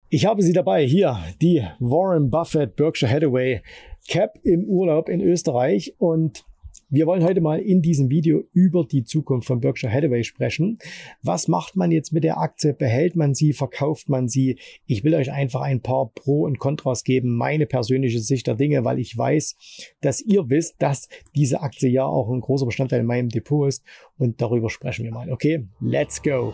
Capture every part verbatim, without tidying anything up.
Ich habe sie dabei, hier, die Warren Buffett Berkshire Hathaway Cap im Urlaub in Österreich, und wir wollen heute mal in diesem Video über die Zukunft von Berkshire Hathaway sprechen. Was macht man jetzt mit der Aktie? Behält man sie? Verkauft man sie? Ich will euch einfach ein paar Pro und Kontras geben, meine persönliche Sicht der Dinge, weil ich weiß, dass ihr wisst, dass diese Aktie ja auch ein großer Bestandteil in meinem Depot ist, und darüber sprechen wir mal. Okay, let's go!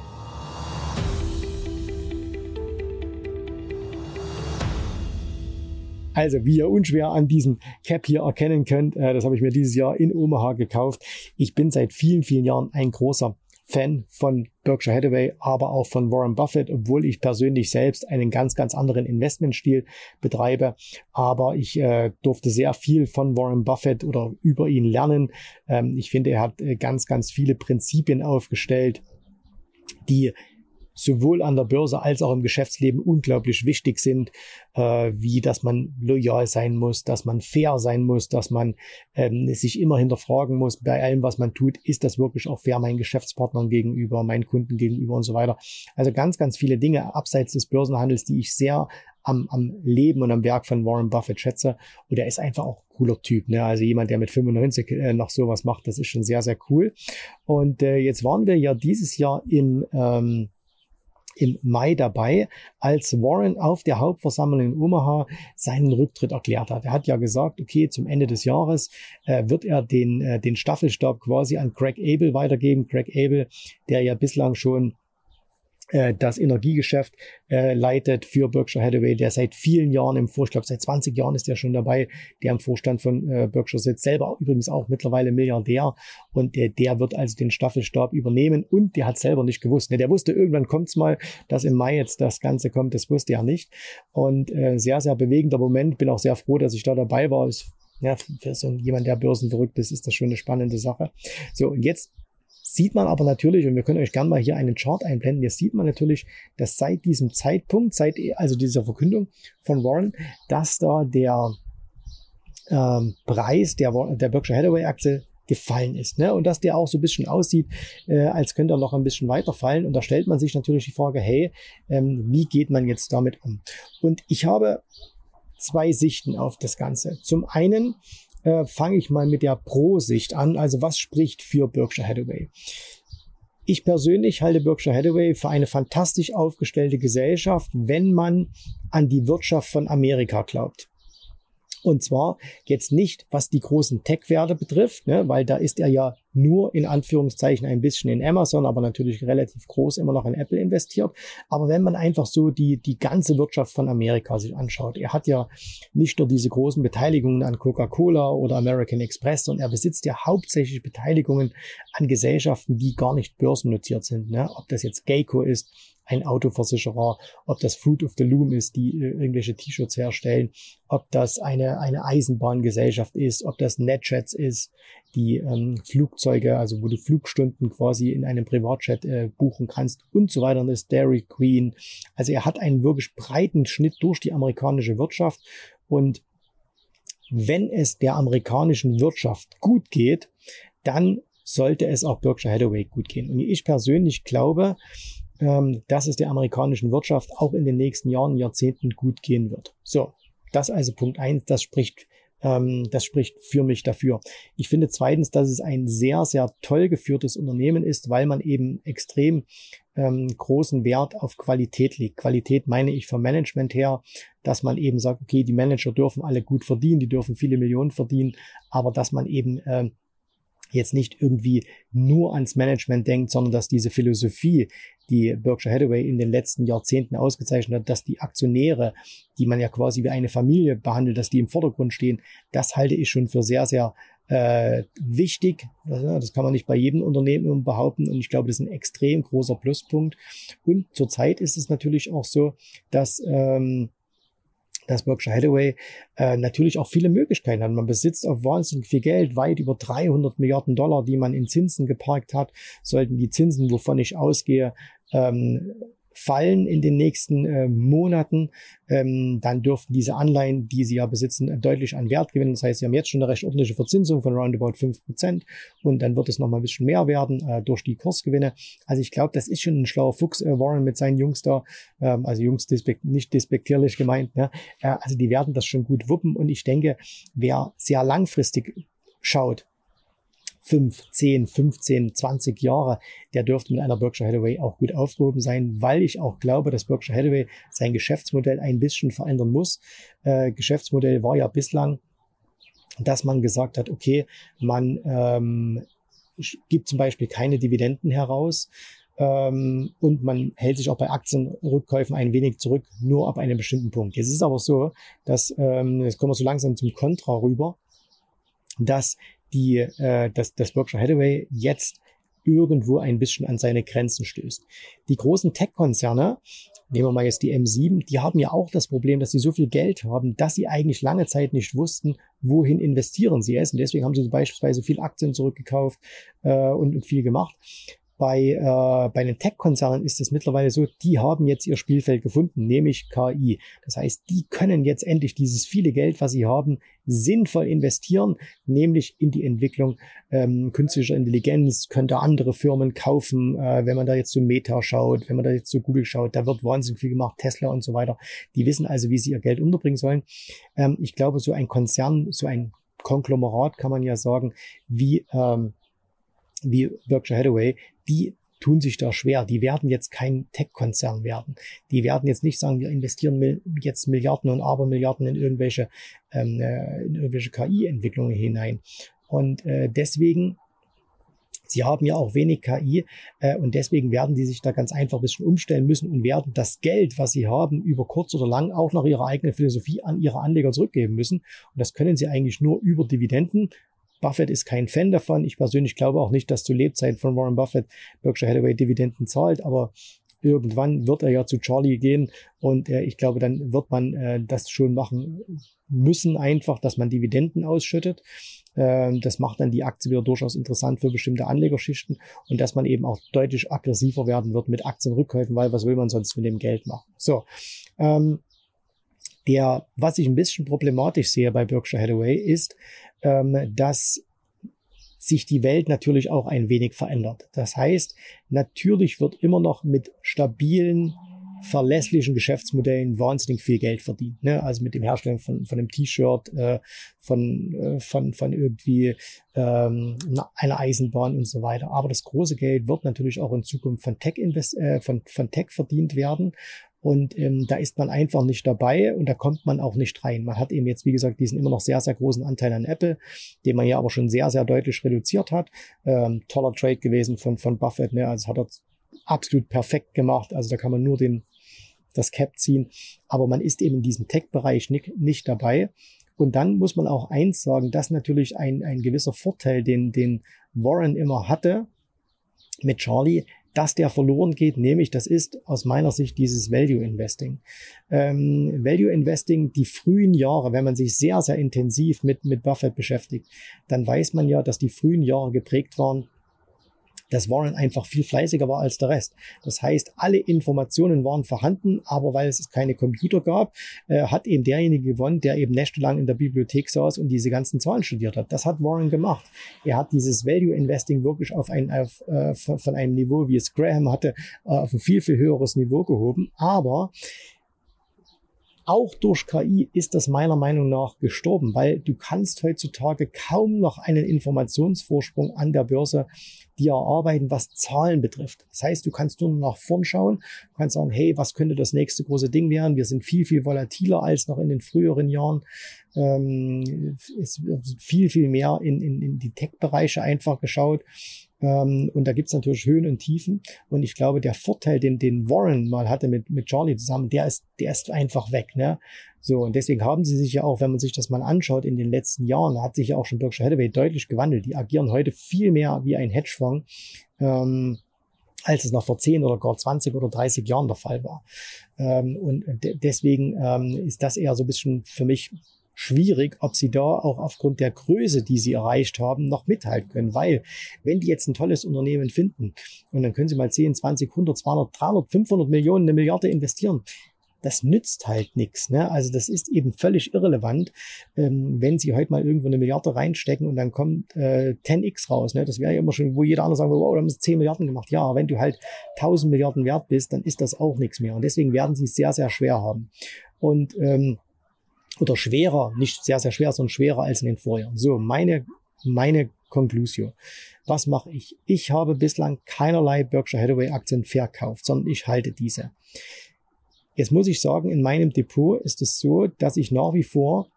Also, wie ihr unschwer an diesem Cap hier erkennen könnt, äh, das habe ich mir dieses Jahr in Omaha gekauft. Ich bin seit vielen, vielen Jahren ein großer Fan von Berkshire Hathaway, aber auch von Warren Buffett, obwohl ich persönlich selbst einen ganz, ganz anderen Investmentstil betreibe. Aber ich äh, durfte sehr viel von Warren Buffett oder über ihn lernen. Ähm, ich finde, er hat äh, ganz, ganz viele Prinzipien aufgestellt, die sowohl an der Börse als auch im Geschäftsleben unglaublich wichtig sind, äh, wie dass man loyal sein muss, dass man fair sein muss, dass man ähm, sich immer hinterfragen muss bei allem, was man tut, ist das wirklich auch fair meinen Geschäftspartnern gegenüber, meinen Kunden gegenüber und so weiter. Also ganz, ganz viele Dinge abseits des Börsenhandels, die ich sehr am, am Leben und am Werk von Warren Buffett schätze. Und er ist einfach auch ein cooler Typ, ne? Also jemand, der mit fünfundneunzig äh, noch sowas macht, das ist schon sehr, sehr cool. Und äh, jetzt waren wir ja dieses Jahr im ähm, im Mai dabei, als Warren auf der Hauptversammlung in Omaha seinen Rücktritt erklärt hat. Er hat ja gesagt, okay, zum Ende des Jahres äh, wird er den, äh, den Staffelstab quasi an Craig Abel weitergeben. Craig Abel, der ja bislang schon äh, das Energiegeschäft äh, leitet für Berkshire Hathaway, der seit vielen Jahren im Vorstand, ich glaube seit zwanzig Jahren ist er schon dabei, der im Vorstand von äh, Berkshire sitzt, selber übrigens auch mittlerweile Milliardär, und der, der wird also den Staffelstab übernehmen, und der hat selber nicht gewusst. Ne, der wusste, irgendwann kommt's mal, dass im Mai jetzt das Ganze kommt, das wusste er nicht, und äh, sehr, sehr bewegender Moment. Bin auch sehr froh, dass ich da dabei war. Ist, ja, für so jemand, der börsenverrückt ist, ist das schon eine spannende Sache. So, und jetzt sieht man aber natürlich, und wir können euch gerne mal hier einen Chart einblenden, jetzt sieht man natürlich, dass seit diesem Zeitpunkt, seit also dieser Verkündung von Warren, dass da der ähm, Preis der, der Berkshire Hathaway Aktie gefallen ist, ne? Und dass der auch so ein bisschen aussieht, äh, als könnte er noch ein bisschen weiter fallen. Und da stellt man sich natürlich die Frage, hey, ähm, wie geht man jetzt damit um? Und ich habe zwei Sichten auf das Ganze. Zum einen Äh, fange ich mal mit der Pro-Sicht an. Also was spricht für Berkshire Hathaway? Ich persönlich halte Berkshire Hathaway für eine fantastisch aufgestellte Gesellschaft, wenn man an die Wirtschaft von Amerika glaubt. Und zwar jetzt nicht, was die großen Tech-Werte betrifft, ne, weil da ist er ja nur in Anführungszeichen ein bisschen in Amazon, aber natürlich relativ groß immer noch in Apple investiert. Aber wenn man einfach so die, die ganze Wirtschaft von Amerika sich anschaut, er hat ja nicht nur diese großen Beteiligungen an Coca-Cola oder American Express, sondern er besitzt ja hauptsächlich Beteiligungen an Gesellschaften, die gar nicht börsennotiert sind, ne, ob das jetzt Geico ist, ein Autoversicherer, ob das Fruit of the Loom ist, die äh, irgendwelche T-Shirts herstellen, ob das eine eine Eisenbahngesellschaft ist, ob das NetJets ist, die ähm, Flugzeuge, also wo du Flugstunden quasi in einem Privatjet äh, buchen kannst und so weiter, und das Dairy Queen. Also er hat einen wirklich breiten Schnitt durch die amerikanische Wirtschaft, und wenn es der amerikanischen Wirtschaft gut geht, dann sollte es auch Berkshire Hathaway gut gehen. Und ich persönlich glaube, dass es der amerikanischen Wirtschaft auch in den nächsten Jahren, Jahrzehnten gut gehen wird. So, das also Punkt eins, das spricht, ähm, das spricht für mich dafür. Ich finde zweitens, dass es ein sehr, sehr toll geführtes Unternehmen ist, weil man eben extrem ähm, großen Wert auf Qualität legt. Qualität meine ich vom Management her, dass man eben sagt, okay, die Manager dürfen alle gut verdienen, die dürfen viele Millionen verdienen, aber dass man eben äh, jetzt nicht irgendwie nur ans Management denkt, sondern dass diese Philosophie, die Berkshire Hathaway in den letzten Jahrzehnten ausgezeichnet hat, dass die Aktionäre, die man ja quasi wie eine Familie behandelt, dass die im Vordergrund stehen, das halte ich schon für sehr, sehr äh, wichtig. Das kann man nicht bei jedem Unternehmen behaupten, und ich glaube, das ist ein extrem großer Pluspunkt. Und zurzeit ist es natürlich auch so, dass ähm, dass Berkshire Hathaway äh, natürlich auch viele Möglichkeiten hat. Man besitzt auch wahnsinnig viel Geld, weit über dreihundert Milliarden Dollar, die man in Zinsen geparkt hat. Sollten die Zinsen, wovon ich ausgehe, ähm, fallen in den nächsten äh, Monaten, ähm, dann dürften diese Anleihen, die sie ja besitzen, deutlich an Wert gewinnen. Das heißt, sie haben jetzt schon eine recht ordentliche Verzinsung von roundabout fünf Prozent und dann wird es nochmal ein bisschen mehr werden äh, durch die Kursgewinne. Also ich glaube, das ist schon ein schlauer Fuchs, äh, Warren mit seinen Jungs da, ähm, also Jungs dispek- nicht despektierlich gemeint, ne? äh, also die werden das schon gut wuppen und ich denke, wer sehr langfristig schaut, fünf, zehn, fünfzehn, zwanzig Jahre, der dürfte mit einer Berkshire Hathaway auch gut aufgehoben sein, weil ich auch glaube, dass Berkshire Hathaway sein Geschäftsmodell ein bisschen verändern muss. Äh, Geschäftsmodell war ja bislang, dass man gesagt hat, okay, man ähm, gibt zum Beispiel keine Dividenden heraus ähm, und man hält sich auch bei Aktienrückkäufen ein wenig zurück, nur ab einem bestimmten Punkt. Jetzt ist es aber so, dass, ähm, jetzt kommen wir so langsam zum Kontra rüber, dass die, äh, dass, dass Berkshire Hathaway jetzt irgendwo ein bisschen an seine Grenzen stößt. Die großen Tech-Konzerne, nehmen wir mal jetzt die M sieben, die haben ja auch das Problem, dass sie so viel Geld haben, dass sie eigentlich lange Zeit nicht wussten, wohin investieren sie es. Und deswegen haben sie beispielsweise viel Aktien zurückgekauft äh, und, und viel gemacht. Bei, äh, bei den Tech-Konzernen ist es mittlerweile so, die haben jetzt ihr Spielfeld gefunden, nämlich K I. Das heißt, die können jetzt endlich dieses viele Geld, was sie haben, sinnvoll investieren, nämlich in die Entwicklung ähm, künstlicher Intelligenz, könnte andere Firmen kaufen, äh, wenn man da jetzt zu Meta schaut, wenn man da jetzt zu Google schaut, da wird wahnsinnig viel gemacht, Tesla und so weiter. Die wissen also, wie sie ihr Geld unterbringen sollen. Ähm, ich glaube, so ein Konzern, so ein Konglomerat kann man ja sagen, wie ähm, wie Berkshire Hathaway, die tun sich da schwer. Die werden jetzt kein Tech-Konzern werden. Die werden jetzt nicht sagen, wir investieren mil- jetzt Milliarden und Abermilliarden in irgendwelche, ähm, in irgendwelche K I-Entwicklungen hinein. Und äh, deswegen, sie haben ja auch wenig K I äh, und deswegen werden die sich da ganz einfach ein bisschen umstellen müssen und werden das Geld, was sie haben, über kurz oder lang auch nach ihrer eigenen Philosophie an ihre Anleger zurückgeben müssen. Und das können sie eigentlich nur über Dividenden. Buffett ist kein Fan davon. Ich persönlich glaube auch nicht, dass zu Lebzeiten von Warren Buffett Berkshire Hathaway Dividenden zahlt, aber irgendwann wird er ja zu Charlie gehen und äh, ich glaube, dann wird man äh, das schon machen müssen, einfach, dass man Dividenden ausschüttet. Ähm, das macht dann die Aktie wieder durchaus interessant für bestimmte Anlegerschichten und dass man eben auch deutlich aggressiver werden wird mit Aktienrückkäufen, weil was will man sonst mit dem Geld machen? So, ähm, der, was ich ein bisschen problematisch sehe bei Berkshire Hathaway ist, ähm, dass sich die Welt natürlich auch ein wenig verändert. Das heißt, natürlich wird immer noch mit stabilen, verlässlichen Geschäftsmodellen wahnsinnig viel Geld verdient. Ne? Also mit dem Herstellen von, von einem T-Shirt, äh, von, äh, von, von irgendwie ähm, einer Eisenbahn und so weiter. Aber das große Geld wird natürlich auch in Zukunft von Tech, invest äh, von, von Tech verdient werden. Und ähm, da ist man einfach nicht dabei und da kommt man auch nicht rein. Man hat eben jetzt, wie gesagt, diesen immer noch sehr, sehr großen Anteil an Apple, den man ja aber schon sehr, sehr deutlich reduziert hat. Ähm, toller Trade gewesen von, von Buffett, ne? Also hat er absolut perfekt gemacht. Also da kann man nur den, das Cap ziehen. Aber man ist eben in diesem Tech-Bereich nicht, nicht dabei. Und dann muss man auch eins sagen, dass natürlich ein, ein gewisser Vorteil, den, den Warren immer hatte mit Charlie, dass der verloren geht, nämlich das ist aus meiner Sicht dieses Value Investing. Ähm, Value Investing, die frühen Jahre, wenn man sich sehr, sehr intensiv mit, mit Buffett beschäftigt, dann weiß man ja, dass die frühen Jahre geprägt waren, dass Warren einfach viel fleißiger war als der Rest. Das heißt, alle Informationen waren vorhanden, aber weil es keine Computer gab, äh, hat eben derjenige gewonnen, der eben nächtelang in der Bibliothek saß und diese ganzen Zahlen studiert hat. Das hat Warren gemacht. Er hat dieses Value Investing wirklich auf ein, auf, äh, von, von einem Niveau, wie es Graham hatte, äh, auf ein viel, viel höheres Niveau gehoben. Aber auch durch K I ist das meiner Meinung nach gestorben, weil du kannst heutzutage kaum noch einen Informationsvorsprung an der Börse dir erarbeiten, was Zahlen betrifft. Das heißt, du kannst nur nach vorn schauen, du kannst sagen, hey, was könnte das nächste große Ding werden? Wir sind viel, viel volatiler als noch in den früheren Jahren. Ähm, es wird viel, viel mehr in, in, in die Tech-Bereiche einfach geschaut. Ähm, und da gibt's natürlich Höhen und Tiefen. Und ich glaube, der Vorteil, den, den Warren mal hatte mit, mit Charlie zusammen, der ist, der ist einfach weg, ne? So, und deswegen haben sie sich ja auch, wenn man sich das mal anschaut, in den letzten Jahren, hat sich ja auch schon Berkshire Hathaway deutlich gewandelt. Die agieren heute viel mehr wie ein Hedgefonds, ähm, als es noch vor zehn oder gar zwanzig oder dreißig Jahren der Fall war. Ähm, und de- deswegen ähm, ist das eher so ein bisschen für mich schwierig, ob sie da auch aufgrund der Größe, die sie erreicht haben, noch mithalten können. Weil, wenn die jetzt ein tolles Unternehmen finden und dann können sie mal zehn, zwanzig, hundert, zweihundert, dreihundert, fünfhundert Millionen, eine Milliarde investieren, das nützt halt nichts. Ne? Also das ist eben völlig irrelevant, ähm, wenn sie heute mal irgendwo eine Milliarde reinstecken und dann kommt äh, zehn x raus. Ne? Das wäre ja immer schon, wo jeder andere sagt, wow, da haben sie zehn Milliarden gemacht. Ja, wenn du halt tausend Milliarden wert bist, dann ist das auch nichts mehr. Und deswegen werden sie es sehr, sehr schwer haben. Und ähm, oder schwerer, nicht sehr, sehr schwer, sondern schwerer als in den Vorjahren. So, meine, meine Conclusio. Was mache ich? Ich habe bislang keinerlei Berkshire Hathaway Aktien verkauft, sondern ich halte diese. Jetzt muss ich sagen, in meinem Depot ist es so, dass ich nach wie vor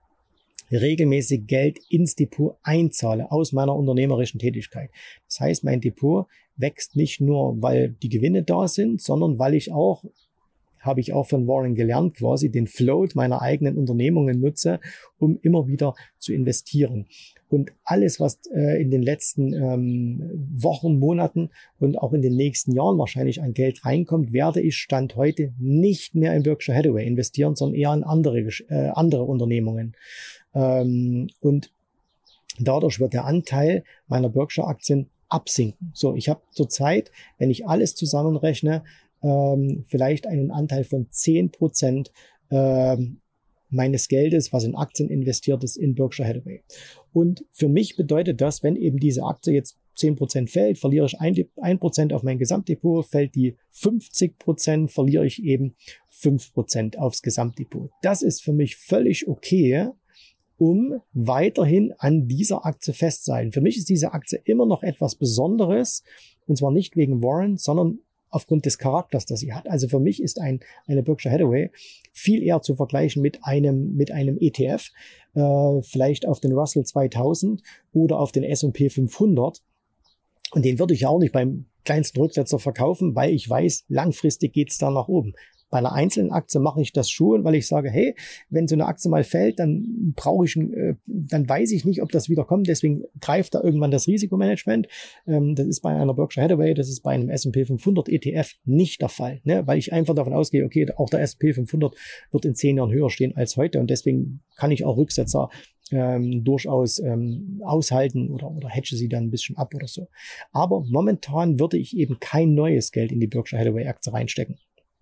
regelmäßig Geld ins Depot einzahle aus meiner unternehmerischen Tätigkeit. Das heißt, mein Depot wächst nicht nur, weil die Gewinne da sind, sondern weil ich auch, habe ich auch von Warren gelernt, quasi den Float meiner eigenen Unternehmungen nutze, um immer wieder zu investieren. Und alles, was äh, in den letzten ähm, Wochen, Monaten und auch in den nächsten Jahren wahrscheinlich an Geld reinkommt, werde ich Stand heute nicht mehr in Berkshire Hathaway investieren, sondern eher in andere, äh, andere Unternehmungen. Ähm, und dadurch wird der Anteil meiner Berkshire-Aktien absinken. So, ich habe zurzeit, wenn ich alles zusammenrechne, ähm, vielleicht einen Anteil von zehn Prozent ähm, meines Geldes, was in Aktien investiert ist, in Berkshire Hathaway. Und für mich bedeutet das, wenn eben diese Aktie jetzt zehn Prozent fällt, verliere ich ein Prozent auf mein Gesamtdepot, fällt die fünfzig Prozent, verliere ich eben fünf Prozent aufs Gesamtdepot. Das ist für mich völlig okay, um weiterhin an dieser Aktie festzuhalten. Für mich ist diese Aktie immer noch etwas Besonderes, und zwar nicht wegen Warren, sondern aufgrund des Charakters, das sie hat. Also für mich ist ein, eine Berkshire Hathaway viel eher zu vergleichen mit einem, mit einem E T F, äh, vielleicht auf den Russell zweitausend oder auf den S und P fünfhundert. Und den würde ich ja auch nicht beim kleinsten Rücksetzer verkaufen, weil ich weiß, langfristig geht's da nach oben. Bei einer einzelnen Aktie mache ich das schon, weil ich sage, hey, wenn so eine Aktie mal fällt, dann brauche ich, äh, dann weiß ich nicht, ob das wieder kommt. Deswegen greift da irgendwann das Risikomanagement. Ähm, das ist bei einer Berkshire Hathaway, das ist bei einem S und P fünfhundert E T F nicht der Fall, ne? Weil ich einfach davon ausgehe, okay, auch der S und P fünfhundert wird in zehn Jahren höher stehen als heute und deswegen kann ich auch Rücksetzer ähm, durchaus ähm, aushalten oder, oder hedge sie dann ein bisschen ab oder so. Aber momentan würde ich eben kein neues Geld in die Berkshire Hathaway Aktie reinstecken.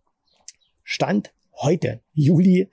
Stand heute, Juli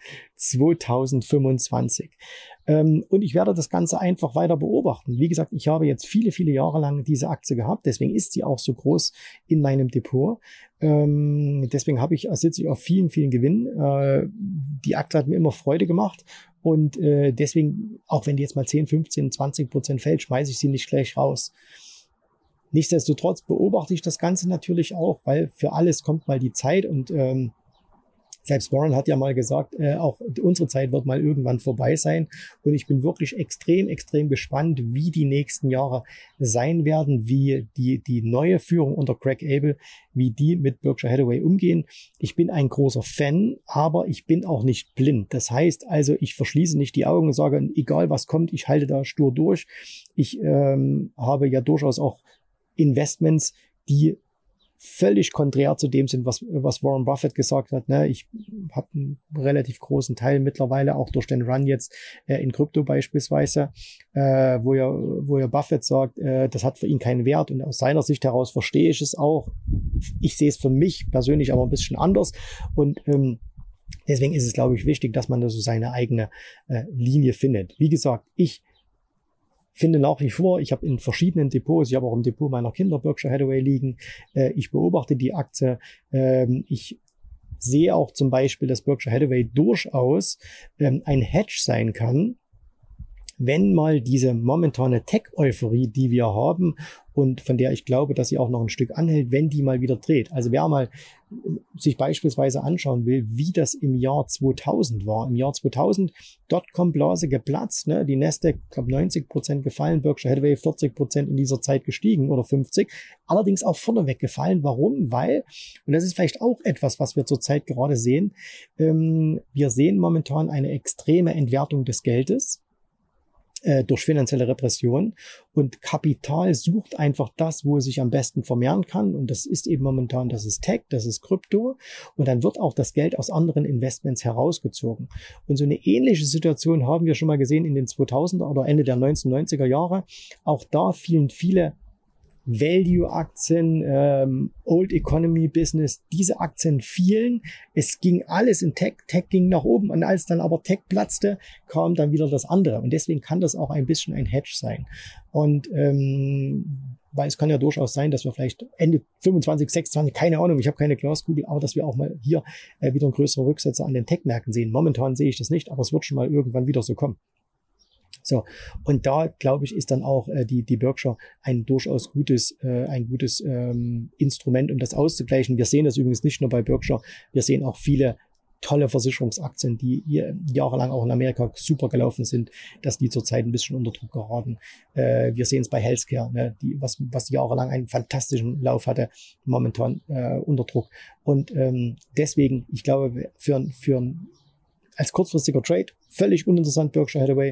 zweitausendfünfundzwanzig. Ähm, und ich werde das Ganze einfach weiter beobachten. Wie gesagt, ich habe jetzt viele, viele Jahre lang diese Aktie gehabt. Deswegen ist sie auch so groß in meinem Depot. Ähm, deswegen habe ich, sitze ich auf vielen, vielen Gewinnen. Äh, die Aktie hat mir immer Freude gemacht. Und äh, deswegen, auch wenn die jetzt mal zehn, fünfzehn, zwanzig Prozent fällt, schmeiße ich sie nicht gleich raus. Nichtsdestotrotz beobachte ich das Ganze natürlich auch, weil für alles kommt mal die Zeit und ähm, selbst Warren hat ja mal gesagt, äh, auch unsere Zeit wird mal irgendwann vorbei sein. Und ich bin wirklich extrem, extrem gespannt, wie die nächsten Jahre sein werden, wie die, die neue Führung unter Greg Abel, wie die mit Berkshire Hathaway umgehen. Ich bin ein großer Fan, aber ich bin auch nicht blind. Das heißt also, ich verschließe nicht die Augen und sage, egal was kommt, ich halte da stur durch. Ich ähm, habe ja durchaus auch Investments, die völlig konträr zu dem sind, was, was Warren Buffett gesagt hat. Ne? Ich habe einen relativ großen Teil mittlerweile, auch durch den Run jetzt äh, in Krypto beispielsweise, äh, wo ja, wo ja Buffett sagt, äh, das hat für ihn keinen Wert. Und aus seiner Sicht heraus verstehe ich es auch. Ich sehe es für mich persönlich aber ein bisschen anders. Und ähm, deswegen ist es, glaube ich, wichtig, dass man da so seine eigene äh, Linie findet. Wie gesagt, ich finde nach wie vor, ich habe in verschiedenen Depots, ich habe auch im Depot meiner Kinder Berkshire Hathaway liegen, äh, ich beobachte die Aktie, ähm, ich sehe auch zum Beispiel, dass Berkshire Hathaway durchaus ähm, ein Hedge sein kann, wenn mal diese momentane Tech-Euphorie, die wir haben und von der ich glaube, dass sie auch noch ein Stück anhält, wenn die mal wieder dreht. Also wer mal sich beispielsweise anschauen will, wie das im Jahr zweitausend war. Im Jahr zweitausend, Dotcom-Blase geplatzt, ne? Die Nasdaq, ich glaube neunzig Prozent gefallen, Berkshire Hathaway vierzig Prozent in dieser Zeit gestiegen oder fünfzig, allerdings auch vorneweg gefallen. Warum? Weil, und das ist vielleicht auch etwas, was wir zurzeit gerade sehen, ähm, wir sehen momentan eine extreme Entwertung des Geldes. äh, durch finanzielle Repression. Und Kapital sucht einfach das, wo es sich am besten vermehren kann. Und das ist eben momentan, das ist Tech, das ist Krypto. Und dann wird auch das Geld aus anderen Investments herausgezogen. Und so eine ähnliche Situation haben wir schon mal gesehen in den zweitausender oder Ende der neunzehnhundertneunziger Jahre. Auch da fielen viele Value-Aktien, ähm, Old Economy Business, diese Aktien fielen. Es ging alles in Tech, Tech ging nach oben und als dann aber Tech platzte, kam dann wieder das andere. Und deswegen kann das auch ein bisschen ein Hedge sein. Und ähm, weil es kann ja durchaus sein, dass wir vielleicht Ende fünfundzwanzig, sechsundzwanzig, keine Ahnung, ich habe keine Glaskugel, aber dass wir auch mal hier äh, wieder einen größeren Rücksetzer an den Tech-Märkten sehen. Momentan sehe ich das nicht, aber es wird schon mal irgendwann wieder so kommen. So, und da, glaube ich, ist dann auch äh, die, die Berkshire ein durchaus gutes, äh, ein gutes ähm, Instrument, um das auszugleichen. Wir sehen das übrigens nicht nur bei Berkshire, wir sehen auch viele tolle Versicherungsaktien, die jahrelang auch in Amerika super gelaufen sind, dass die zurzeit ein bisschen unter Druck geraten. Äh, wir sehen es bei Healthcare, ne, die, was, was jahrelang einen fantastischen Lauf hatte, momentan äh, unter Druck. Und ähm, deswegen, ich glaube, für, für als kurzfristiger Trade völlig uninteressant Berkshire Hathaway.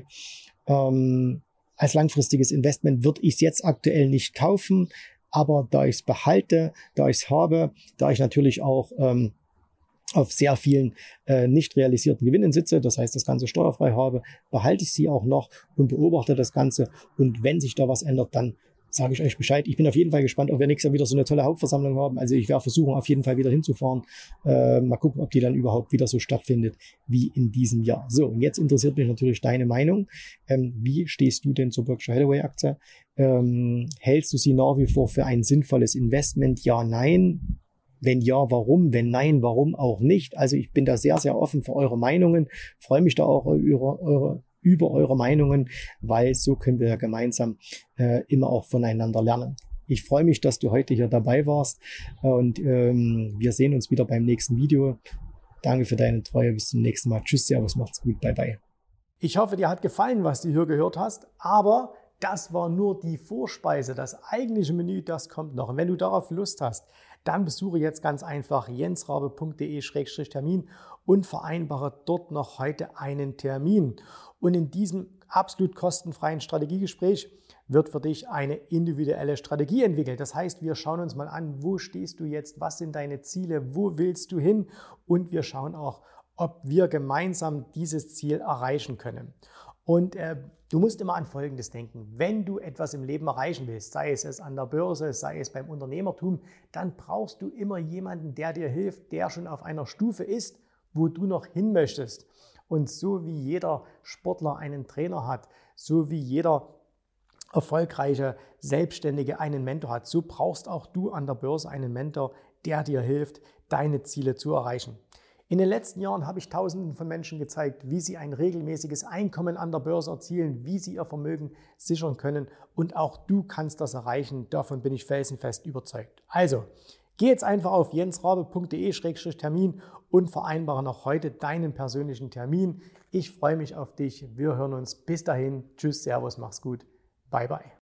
Ähm, als langfristiges Investment würde ich es jetzt aktuell nicht kaufen, aber da ich es behalte, da ich es habe, da ich natürlich auch ähm, auf sehr vielen äh, nicht realisierten Gewinnen sitze, das heißt das Ganze steuerfrei habe, behalte ich sie auch noch und beobachte das Ganze. Und wenn sich da was ändert, dann sage ich euch Bescheid. Ich bin auf jeden Fall gespannt, ob wir nächstes Jahr wieder so eine tolle Hauptversammlung haben. Also ich werde versuchen, auf jeden Fall wieder hinzufahren. Äh, mal gucken, ob die dann überhaupt wieder so stattfindet wie in diesem Jahr. So, und jetzt interessiert mich natürlich deine Meinung. Ähm, wie stehst du denn zur Berkshire Hathaway Aktie? Ähm, hältst du sie nach wie vor für ein sinnvolles Investment? Ja, nein. Wenn ja, warum? Wenn nein, warum auch nicht? Also ich bin da sehr, sehr offen für eure Meinungen. Freue mich da auch über eure über eure Meinungen, weil so können wir ja gemeinsam äh, immer auch voneinander lernen. Ich freue mich, dass du heute hier dabei warst und ähm, wir sehen uns wieder beim nächsten Video. Danke für deine Treue. Bis zum nächsten Mal. Tschüss, servus, macht's gut. Bye, bye. Ich hoffe, dir hat gefallen, was du hier gehört hast, aber das war nur die Vorspeise. Das eigentliche Menü, das kommt noch. Und wenn du darauf Lust hast, dann besuche jetzt ganz einfach jensrabe punkt de Schrägstrich Termin und vereinbare dort noch heute einen Termin. Und in diesem absolut kostenfreien Strategiegespräch wird für dich eine individuelle Strategie entwickelt. Das heißt, wir schauen uns mal an, wo stehst du jetzt, was sind deine Ziele, wo willst du hin? Und wir schauen auch, ob wir gemeinsam dieses Ziel erreichen können. Und äh, du musst immer an Folgendes denken. Wenn du etwas im Leben erreichen willst, sei es, es an der Börse, sei es beim Unternehmertum, dann brauchst du immer jemanden, der dir hilft, der schon auf einer Stufe ist, wo du noch hin möchtest. Und so wie jeder Sportler einen Trainer hat, so wie jeder erfolgreiche Selbstständige einen Mentor hat, so brauchst auch du an der Börse einen Mentor, der dir hilft, deine Ziele zu erreichen. In den letzten Jahren habe ich Tausenden von Menschen gezeigt, wie sie ein regelmäßiges Einkommen an der Börse erzielen, wie sie ihr Vermögen sichern können und auch du kannst das erreichen, davon bin ich felsenfest überzeugt. Also, geh jetzt einfach auf jensrabe punkt de Schrägstrich Termin und vereinbare noch heute deinen persönlichen Termin. Ich freue mich auf dich, wir hören uns, bis dahin, tschüss, servus, mach's gut, bye bye.